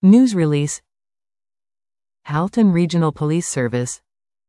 News release. Halton Regional Police Service.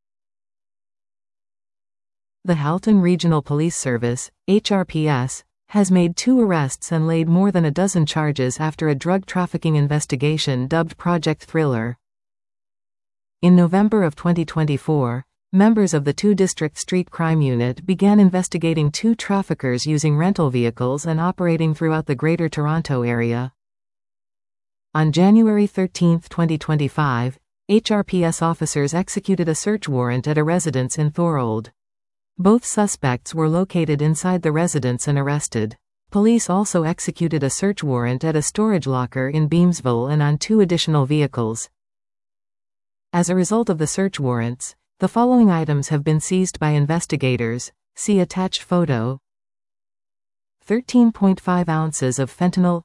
The Halton Regional Police Service, HRPS, has made 2 arrests and laid more than a dozen charges after a drug trafficking investigation dubbed Project Thriller. In November of 2024, members of the 2-District Street Crime Unit began investigating 2 traffickers using rental vehicles and operating throughout the Greater Toronto Area. On January 13, 2025, HRPS officers executed a search warrant at a residence in Thorold. Both suspects were located inside the residence and arrested. Police also executed a search warrant at a storage locker in Beamsville and on 2 additional vehicles. As a result of the search warrants, the following items have been seized by investigators. See attached photo. 13.5 ounces of fentanyl,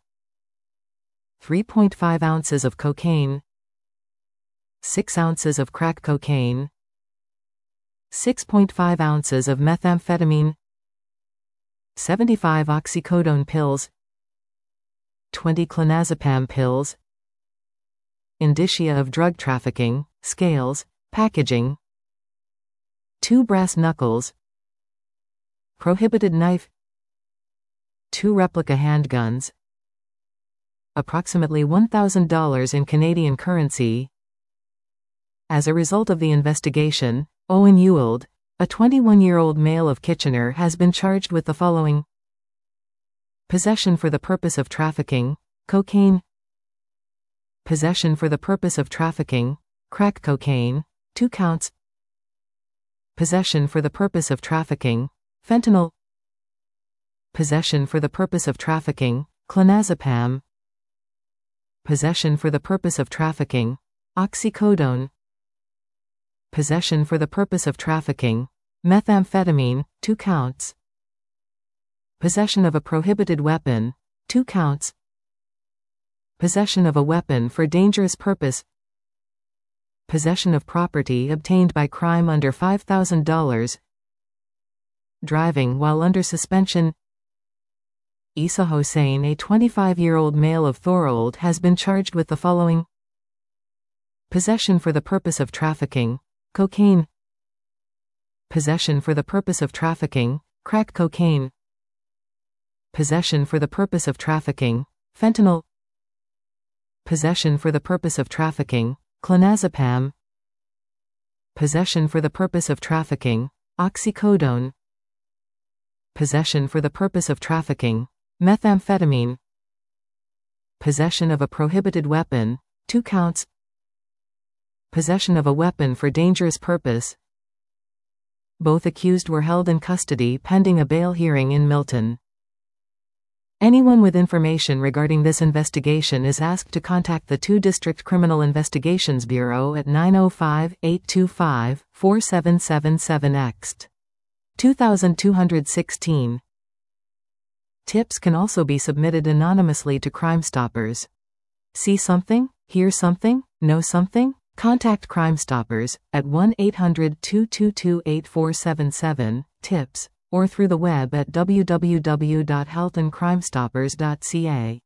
3.5 ounces of cocaine, 6 ounces of crack cocaine, 6.5 ounces of methamphetamine, 75 oxycodone pills, 20 clonazepam pills, indicia of drug trafficking, scales, packaging, 2 brass knuckles, prohibited knife, 2 replica handguns, approximately $1,000 in Canadian currency. As a result of the investigation, Owen Ewald, a 21-year-old male of Kitchener, has been charged with the following: possession for the purpose of trafficking, cocaine, possession for the purpose of trafficking, crack cocaine, 2 counts, possession for the purpose of trafficking, fentanyl, possession for the purpose of trafficking, clonazepam, possession for the purpose of trafficking, oxycodone, possession for the purpose of trafficking, methamphetamine, 2 counts, possession of a prohibited weapon, 2 counts, possession of a weapon for dangerous purpose, possession of property obtained by crime under $5,000, driving while under suspension. Isa Hossain, a 25-year-old male of Thorold, has been charged with the following: possession for the purpose of trafficking, cocaine, possession for the purpose of trafficking, crack cocaine, possession for the purpose of trafficking, fentanyl, possession for the purpose of trafficking, clonazepam, possession for the purpose of trafficking, oxycodone, possession for the purpose of trafficking, methamphetamine, possession of a prohibited weapon, 2 counts, possession of a weapon for dangerous purpose. Both accused were held in custody pending a bail hearing in Milton. Anyone with information regarding this investigation is asked to contact the 2-District Criminal Investigations Bureau at 905-825-4777 2216. Tips can also be submitted anonymously to Crime Stoppers. See something? Hear something? Know something? Contact Crime Stoppers at 1-800-222-8477, tips, or through the web at www.haltoncrimestoppers.ca.